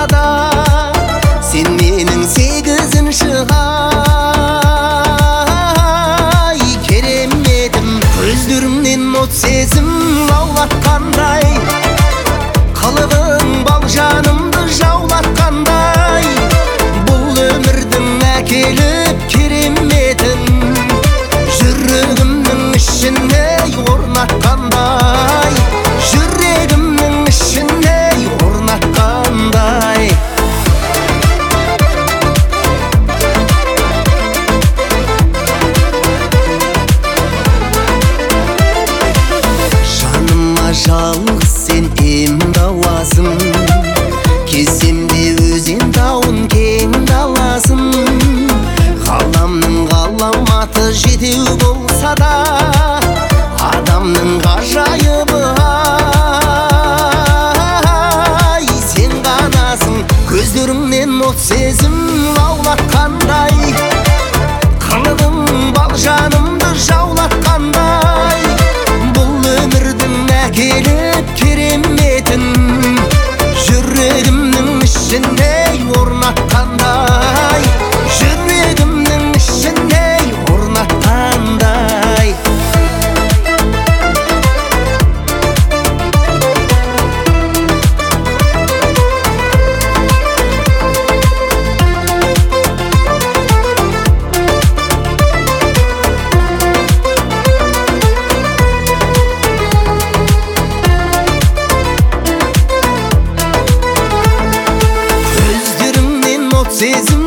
болса да, сен менің сегізінші ай кереметім. Көздерімнен от сезім лаулатқандай, қылығың бал жанымды жаулатқандай, бұл өмірдің әкеліп кереметін жүрегімнің ішіне орнатқандай, жүрегімнің ішіне орнатқандай. Жаныма жалғыз сен ем дауасың, кеземде өзен тауын кең даласың. Ғаламның ғаламаты жетеу болса да, адамның ғажайыбы ай сен ғанасың. Көздеріңнен от сезім лаулатқандай, қылығың бал жанымды жаулатқандай, бұл өмірдің әкеліп кереметін жүрегімнің ішінде орнатқандай, жүрегімнің ішінде орнатқандай. Сезім